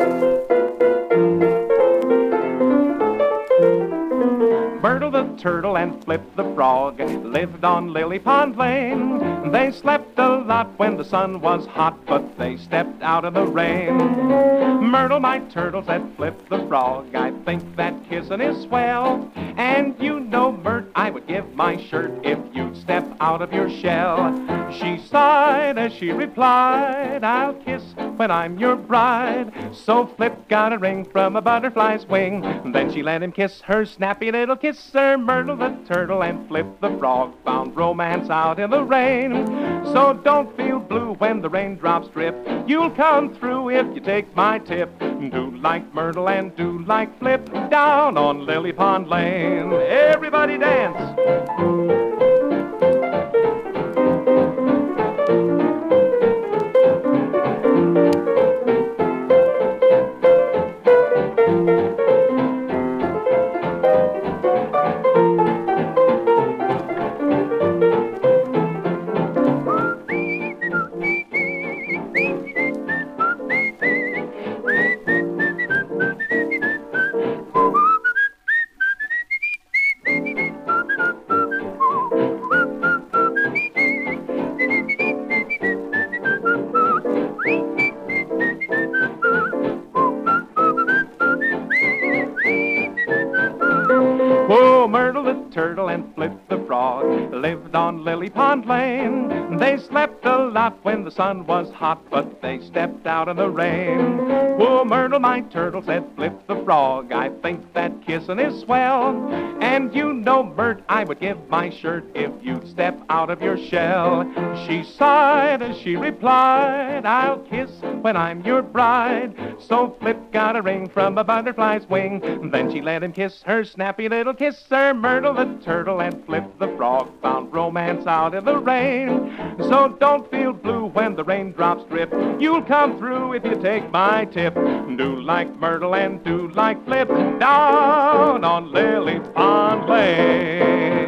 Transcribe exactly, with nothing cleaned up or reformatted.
Myrtle the turtle and Flip the frog lived on Lily Pond Lane. They slept a lot when the sun was hot, but they stepped out of the rain. Myrtle, my turtle, said Flip the frog, I think that kissing is swell. And you know, Myrt, I would give my shirt if you'd step out of your shell. She sighed as she replied, I'll kiss when I'm your bride. So Flip got a ring from a butterfly's wing. Then she let him kiss her snappy little kisser. Myrtle the turtle and Flip the frog found romance out in the rain. So don't feel blue when the raindrops drip. You'll come through if you take my tip. Do like Myrtle and do like Flip down on Lily Pond Lane. Everybody dance! Oh, Myrtle the turtle and Flip the frog lived on Lily Pond Lane. They slept a lot when the sun was hot, but they stepped out in the rain. Oh, Myrtle, my turtle, said Flip the frog, I think that kissing is swell. And you know, Myrt, I would give my shirt if you'd step out of your shell. She sighed as she replied, I'll kiss when I'm your bride. So Flip got a ring from a butterfly's wing. Then she let him kiss her snappy little kisser. Myrtle the turtle and Flip the frog found romance out in the rain. So don't feel blue when the raindrops drip. You'll come through if you take my tip. Do like Myrtle and do like Flip down on Lily Pond Lane.